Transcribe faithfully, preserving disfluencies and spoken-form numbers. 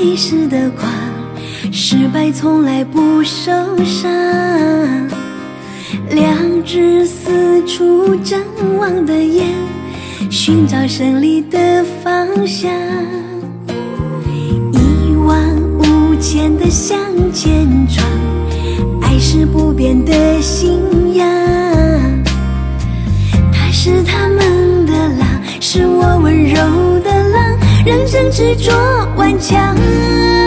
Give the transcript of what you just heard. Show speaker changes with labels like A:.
A: 一时的狂，失败从来不受伤。两只四处张望的眼，寻找胜利的方向。一往无前的向前闯，爱是不变的信仰。他是他们的狼，是我温柔的狼，让真执着顽强。